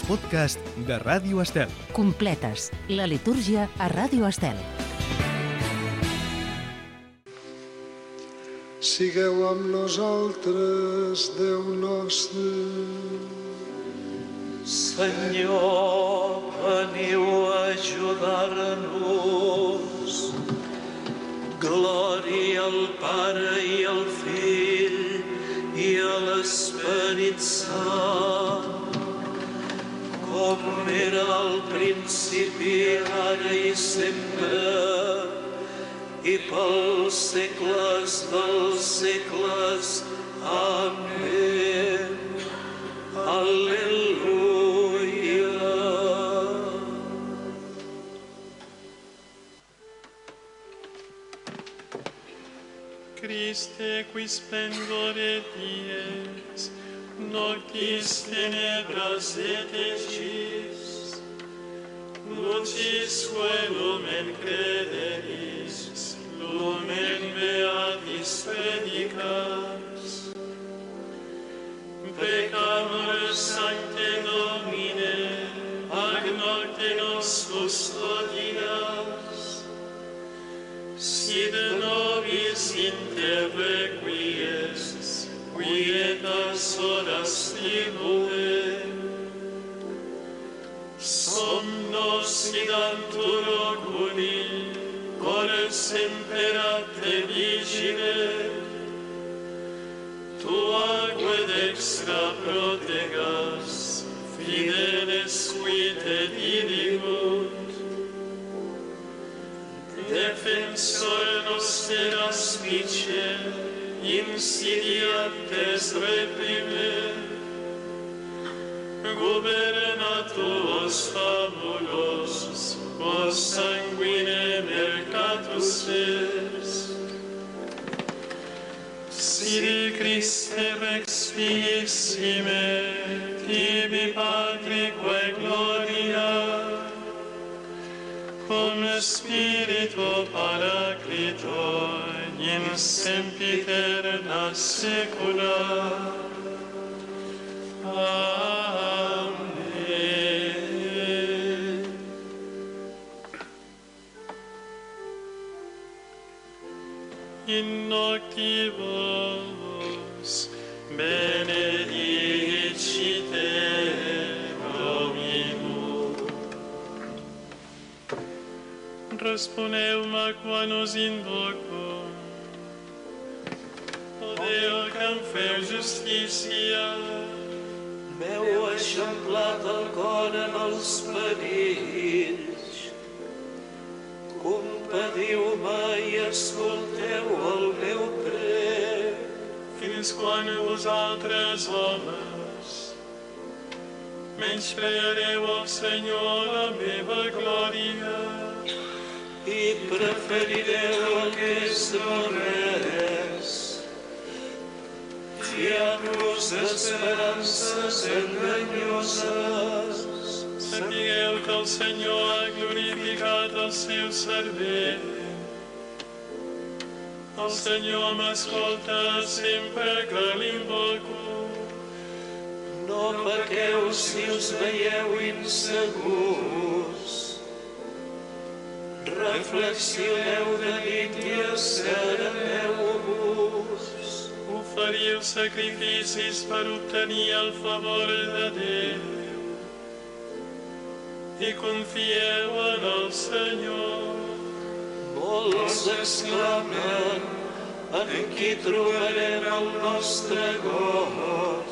podcast de Ràdio Estel. Completes, la litúrgia a Ràdio Estel. Sigueu amb nosaltres, Déu nostre. Senyor, veniu a ajudar-nos. Glòria al Pare i al Fill i a l'Esperit Sant, com era al principi, ara i sempre, i pels segles dels segles. Amén. Al·leluia. Christe, qui splendore dies, noctis tenebras etecis, lucisque lumen crederis, lumen beatis predicas. Pecamur sancte Domine, ac nocte nos custodias, sit nobis inter requies, quietas horas tribue. Somnos sigantur oculi, cores imperate vigile. Tua que dextra protegas, fideles qui te dirigut. Defensor noster aspice, insidiantes reprime. Gubernatus fabulosus, vos sanguine mercatus es. Sire Christe rex fiissime, tibi Patrique gloria, cum Spiritu Paraclito, in sempiterna secula. Amen. In noctibus benedicite Dominum. Răspuneu-mă quan us invoco, o Déu que em feu justícia. M'heu eixamplat el cor en els perills. Compadiu-me i escolteu el meu prec. Fins quan vosaltres, homes, menyspreareu el Senyor la meva glòria i preferireu el que és no res, fiant-vos d'esperances enganyoses. Sapigueu que el Senyor ha glorificat el seu servent. El Senyor m'escolta sempre que l'invoco. No pequeu si us veieu insegurs. Reflexioneu de nit i assereneu-vos. Oferiu sacrificis per obtenir el favor de Déu i confieu en el Senyor. Molts exclamen, en qui trobarem el nostre goig?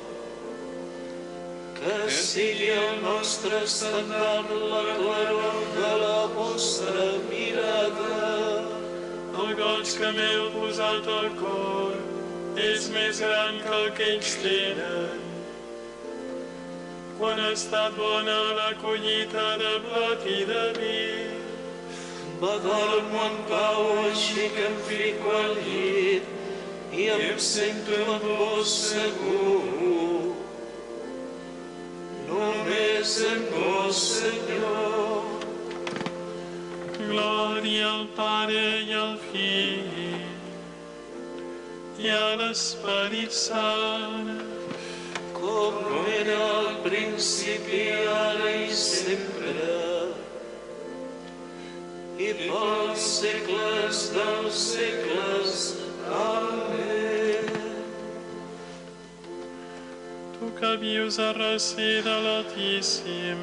Que sigui el nostre estendard la claror de la vostra mirada. El goig que m'heu posat al cor és més gran que el que ells tenen. Quan ha estat bona la collita de blat i de vi, m'adormo en pau així que em fico al llit i em sento en vos segur. Només en vos, Senyor. glòria al Pare i al Fill i a l'Esperit Sant, com com era al principi, ara i sempre, i pels segles dels segles. Amén. Tu que vius a recer de l'Altíssim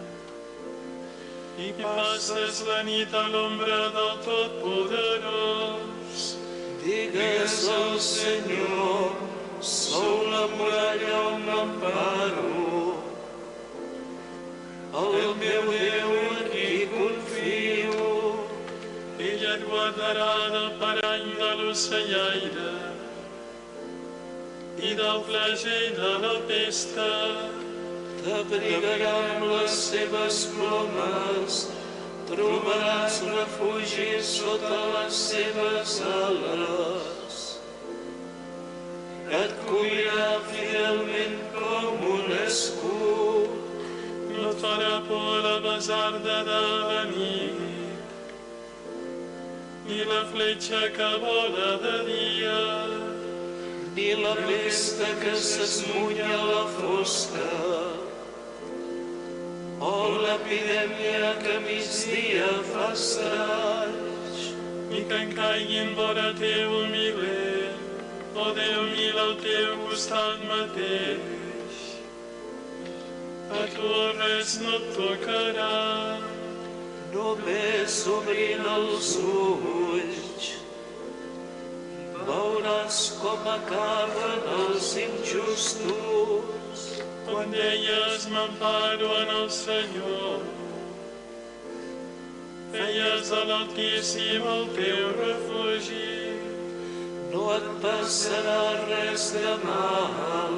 i passes la nit a l'ombra del Totpoderós, digues al Senyor, sou la muralla on m'emparo, el meu Déu en qui confio. ella et guardarà del parany de l'ocellaire i del flagell de la pesta. T'abrigarà amb les seves plomes, trobaràs refugi sota les seves ales. Et collirà fidelment com un escut, No et farà por la basarda de la nit, ni la fletxa que vola de dia, ni la pesta que s'esmunya a la fosca, o l'epidèmia que a migdia fa estralls. ni que en caiguin vora teu un miler, o 10.000 al teu costat mateix. A tu res no et tocarà, Només obrint els ulls veuràs com acaben els injustos. quan deies m'emparo en el Senyor, feies de l'Altíssim el teu refugi. No et passarà res de mal,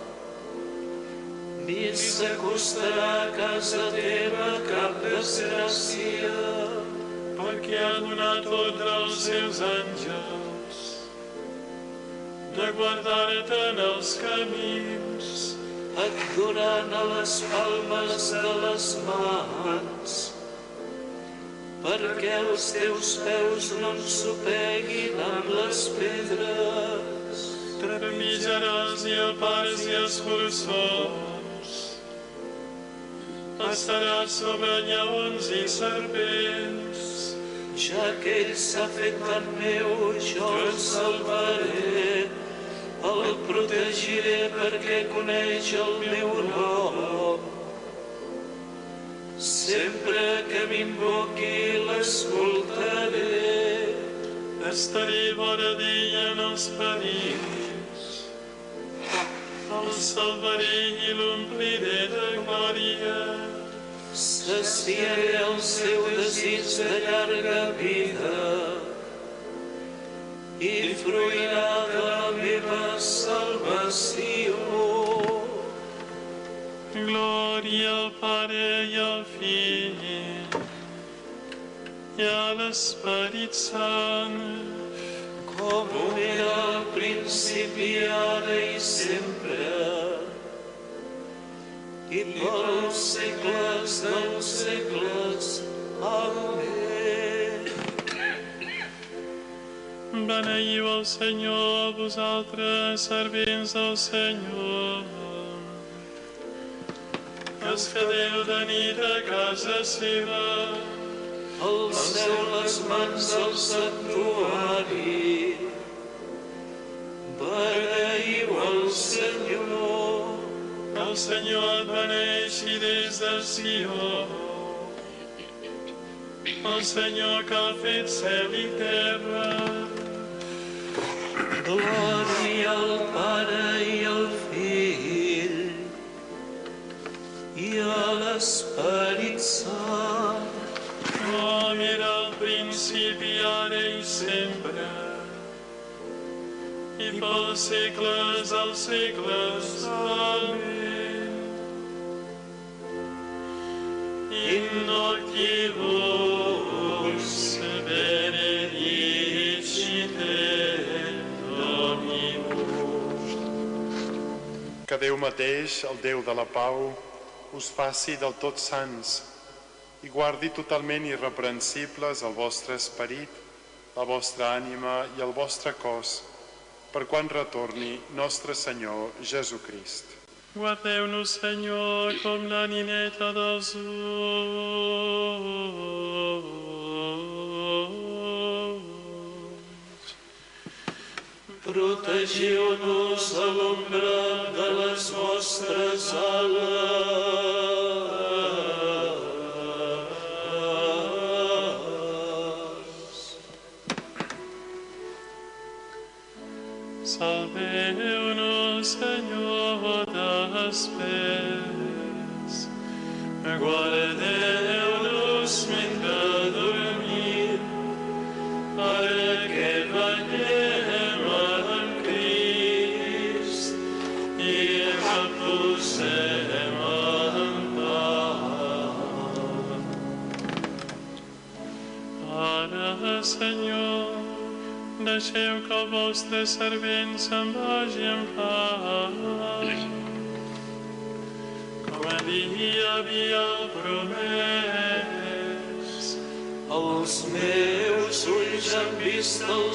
ni s'acostarà a casa teva cap desgràcia, perquè ha donat ordre als seus àngels de guardar-te en els camins. et duran a les palmes de les mans, perquè els teus peus no ensopeguin amb les pedres. Trepitjaràs i els i escurçons, estaràs sobre lleons i serpents. Ja que ell s'ha fet tan meu, jo el salvaré, el protegiré perquè coneix el meu nom. Sempre que m'invoqui l'escoltaré. Estaré vora d'ell en els perills, el salvaré i l'ompliré de glòria. Saciaré el seu desig de llarga vida i fruirà de la meva salvació. Glòria al Pare i al Fill i a l'Esperit Sant, Com era al principi, ara i sempre, i pels segles dels segles. Amén. Beneieu el Senyor, vosaltres, servents del Senyor. Els que Déu de nit a casa seva, Alceu les mans al santuari, beneieu el Senyor. el Senyor et beneixi des de Sió. El Senyor que ha fet cel i terra. Glòria al Pare i al Fill i a l'Esperit Sant, Com era al principi, ara i sempre, i pels segles dels segles. Amén. In noctilus benedicite Dominus. Que Déu mateix, el Déu de la pau, us faci del tot sants i guardi totalment irreprensibles el vostre esperit, la vostra ànima i el vostre cos, per quan retorni nostre Senyor Jesucrist. Guardeu-nos, Senyor, com la nineta dels ulls. Protegiu-nos a l'ombra de les vostres ales. Salveu-nos, Senyor, després. Guardeu-nos mentre dormim, perquè veiem en Crist i reposem en pau. Ara, Senyor, deixeu que el vostre servent se'n vagi en pau, com havia promès. Els meus ulls han vist el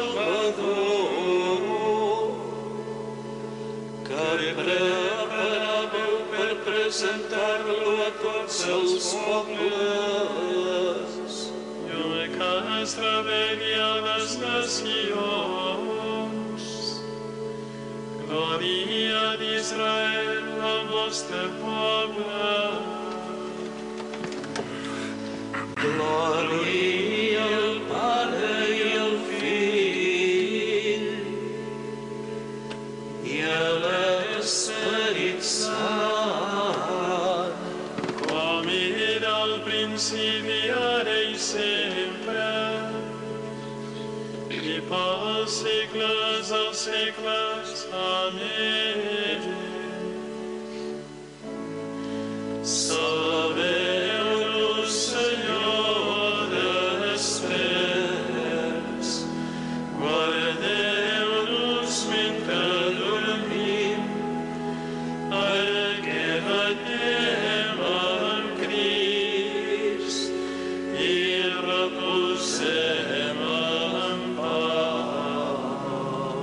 Salvador, que preparàveu per presentar-lo a tots els pobles. Que es reveli a les nacions. Glòria d'Israel, el vostre poble. Glòria al Pare i al Fill i a l'Esperit Sant, Com era al principi, ara i sempre, i pels segles dels segles. Amén. Salveu-nos, Senyor, després. Guardeu-nos mentre dormim, perquè veiem en Crist i reposem en pau.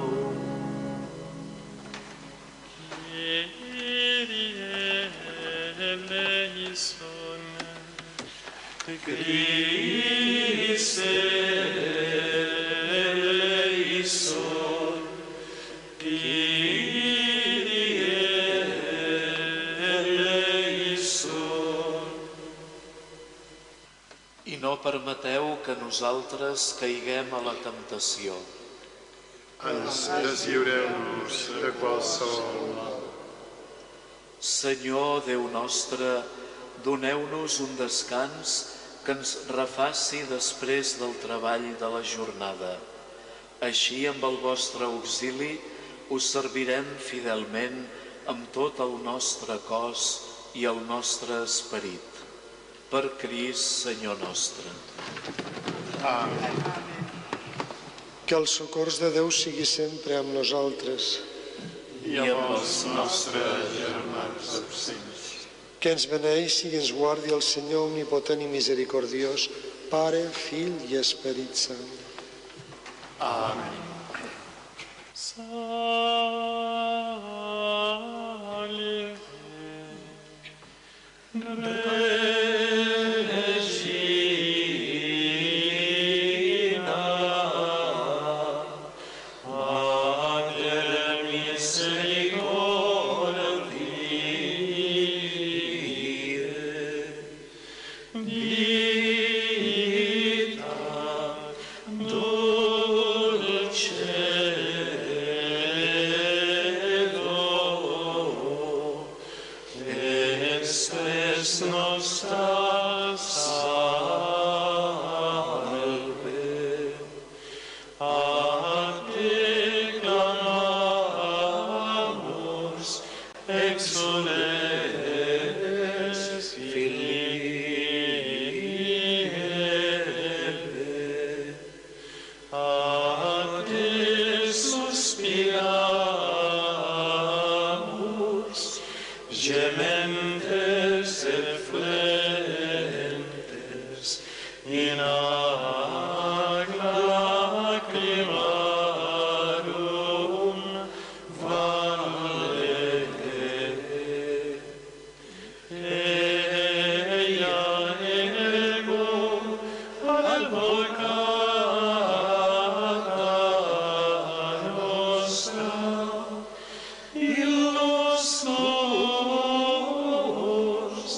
Eleison, Christe eleison, Kyrie eleison. I no permeteu que nosaltres caiguem a la temptació. Ens deslliureu-nos de qualsevol mal. Senyor Déu nostre, doneu-nos un descans que ens refaci després del treball de la jornada. Així, amb el vostre auxili, us servirem fidelment amb tot el nostre cos i el nostre esperit. Per Crist, Senyor nostre. Amén. Que el socors de Déu sigui sempre amb nosaltres. I amb els nostres germans absents. Que ens beneeixi i ens guardi el Senyor omnipotent i misericordiós, Pare, Fill i Esperit Sant. Amén. Salve, gementes et flentes in ac lacrimarum valete. Ella ego advocata nostra, illos tuos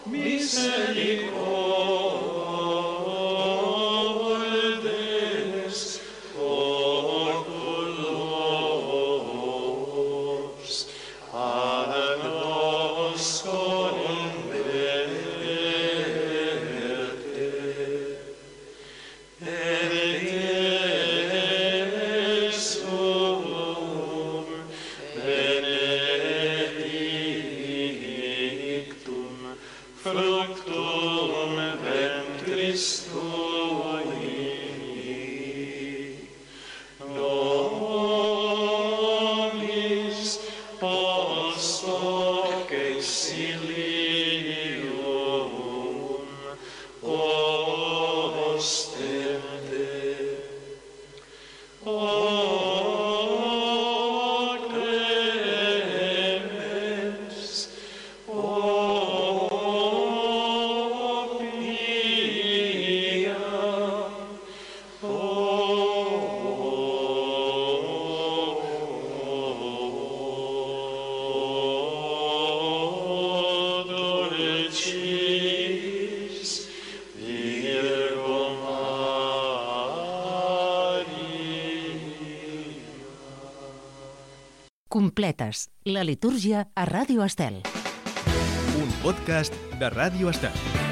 misericordes oculos ad nos converte, et Iesum benedictum fructum ventris tui, nobis post hoc exilium ostende. O clemens, o pia, o dulcis Virgo Maria. Completes, la litúrgia a Ràdio Estel. Un podcast de Ràdio Estel.